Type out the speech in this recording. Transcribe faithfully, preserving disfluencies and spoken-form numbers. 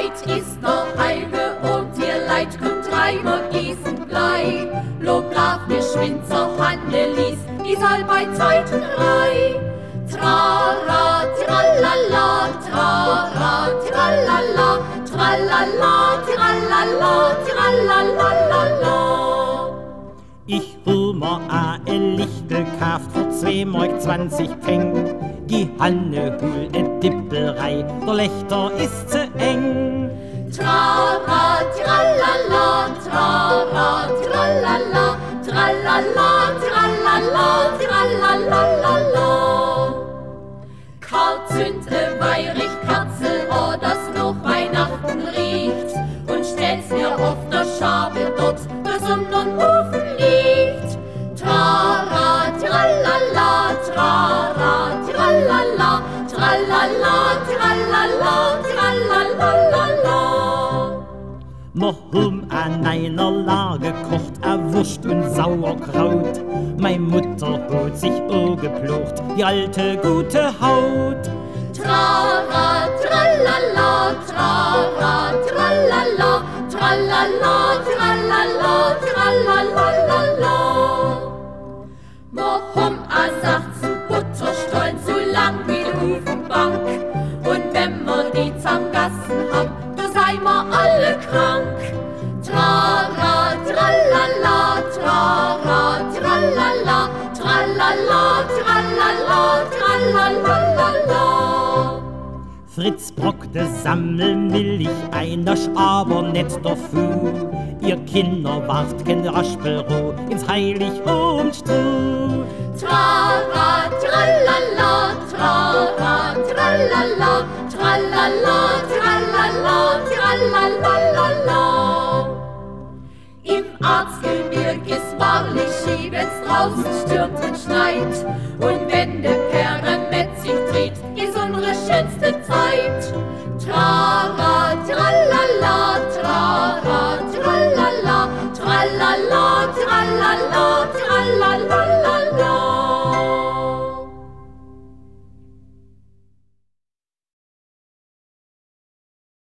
Heit ist noch heile und ihr Leid kommt rein und gießen Blei. Lob darf geschwind zur Annelies, die soll bei zweiten Rei. Trara, tralala, trara, tralala, tralala, tralala, tralalala. Ich hol mir a e Lichtel kauft für zwei Mark zwanzig Pfeng. Die Hanne hol e Dippelrei, der Lechter ist zu eng. Trara, tralala, trara, tralala, tralala, tralala, tralalala. Karl zünd e Weihrichkatzel, oh, das noch Weihnachten riecht, und stellt's mir auf der Schabe dort, das um den Ofen liegt. Trara, tralala, trara, tralala, tralala, tralala, tralalala. Wir haben an einer Lage kocht a Wurst und Sauerkraut. Meine Mutter hat sich angeplocht, die alte gute Haut. Trara, tralala, trara, tralala, tralala, tralala, tralalala. Wir haben a sechzehn Butterstollen, so lang wie die Ofenbank. Und wenn wir die zamgassen haben, da seien wir alle krank. Trara, tralala, trara, tralala, tralala, tralala, tralalala. Fritz brockte Sammelmilch ein, das aber nicht dafür. Ihr Kinder warft kein Raspelroh ins Heiligabendstuhl. Trara, tralala, trara, tralala, tralala, tralala, tralalala. Im Arztgebirg ist wahrlich schie, wenn's draußen stürmt und schneit. Und wenn der Pergament sich dreht, ist unsere schönste Zeit. Trara, tralala, trara, tralala, tralala, tralala, tralala.